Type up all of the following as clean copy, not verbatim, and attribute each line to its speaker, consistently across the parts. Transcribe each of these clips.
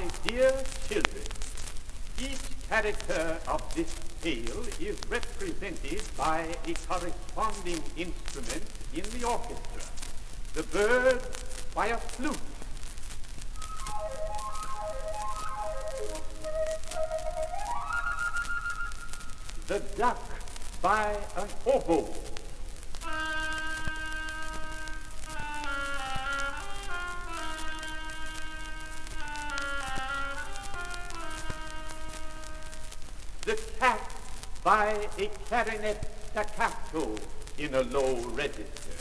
Speaker 1: My dear children, each character of this tale is represented by a corresponding instrument in the orchestra. The bird by a flute, the duck by an oboe, the cat by a clarinet staccato in a low register.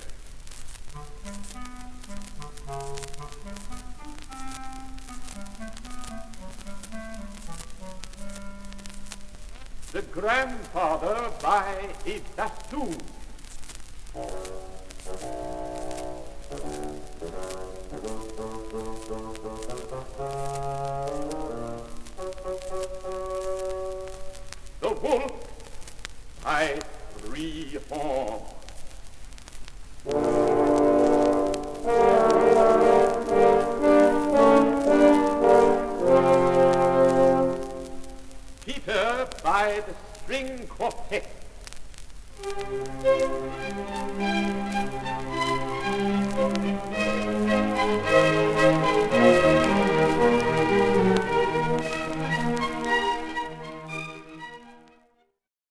Speaker 1: The grandfather by a bassoon. The wolf by three horns. Peter by the string quartet.